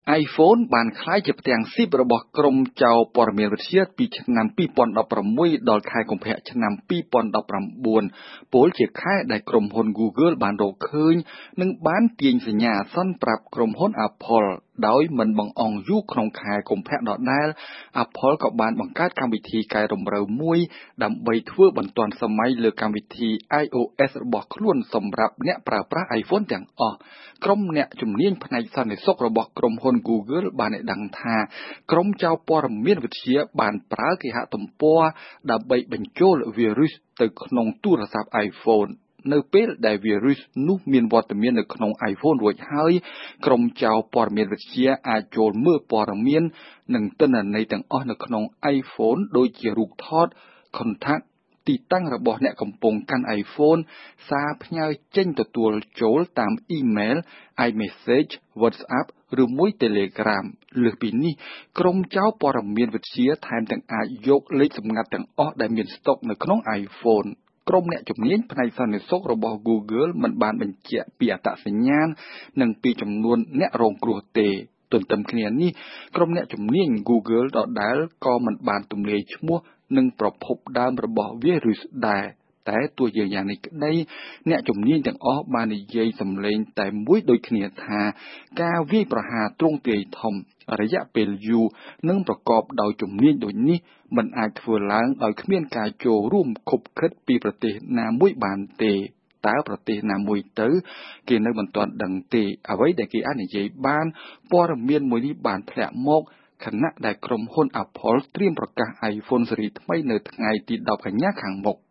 iPhone បានคล้ายជាផ្ទាំងស៊ីបរបស់ក្រុមចៅព័ត៌មានវិទ្យាពីឆ្នាំ2016ដល់ខែកុម្ភៈឆ្នាំ2019ពលជាខែដែលក្រុមហ៊ុន Google បានរកឃើញនិងបានទាញសញ្ញាអាសន្នប្រាប់ក្រុមហ៊ុន Apple ដោយមិនបង្អង់យូរក្នុងខែកុម្ភៈដដែល Apple ក៏បានបង្កើតកម្មវិធីកែតម្រូវមួយដើម្បីធ្វើបន្ទាន់សម័យលើកម្មវិធី iOS របស់ខ្លួនសម្រាប់អ្នកប្រើប្រាស់ iPhone ទាំងអស់ក្រុមអ្នកជំនាញផ្នែកសន្តិសុខរបស់ក្រុមហ៊ុន Google បានឲ្យដឹងថាក្រុមចៅព័ត៌មានវិទ្យាបានប្រើគេហទំព័រដើម្បីបញ្ចូលវីរុសទៅក្នុងទូរស័ព្ទ iPhone នៅពេលដែលវីរុសនោះមានវត្តមាននៅក្នុង iPhone រួចហើយក្រុមចៅព័ត៌មានវិទ្យាអាចចូលមើលព័ត៌មាននិងទិន្នន័យទាំងអស់នៅក្នុង iPhone ដូចជារូបថត contact ទីតាំងរបស់អ្នកកំពុងកាន់ iPhone សារផ្ញើចេញទទួលចូលតាម email, iMessage, WhatsApp ឬមួយ Telegram លើសពីនេះក្រុមចៅព័ត៌មានវិទ្យាថែមទាំងអាចយកលេខសម្ងាត់ទាំងអស់ដែលមានស្តុកនៅក្នុង iPhone ក្រុមអ្នកជំនាញផ្នែកសន្តិសុខរបស់ Google មិនបានបញ្ជាក់ពីអត្តសញ្ញាណនិងពីចំនួនអ្នករងគ្រោះទេទន្ទឹមគ្នានេះក្រុមអ្នកជំនាញ Google ដដែលក៏មិនបានទម្លាយឈ្មោះនិងប្រភពដើមរបស់វីរុសដែរតែទោះយ៉ាងនេះក្តីអ្នកជំនាញទាំងអស់បាននិយាយសម្លេងតែមួយដូចគ្នាថាការវាយប្រហារទ្រង់ទ្រាយធំរយៈពេលយូរនិងប្រកបដោយជំនាញដូចនេះមិនអាចធ្វើឡើងដោយគ្មានការចូលរួមខុបខិតពីប្រទេសណាមួយបានទេតើប្រទេសណាមួយទៅគេនៅមិនទាន់ដឹងទេអ្វីដែលគេអាចនិយាយបានព័ត៌មានមួយនេះបានធ្លាក់មកខណៈដែលក្រុមហ៊ុន Apple ត្រៀមប្រកាស iPhone ស៊េរីថ្មីនៅថ្ងៃទី10 កញ្ញាខាងមុខ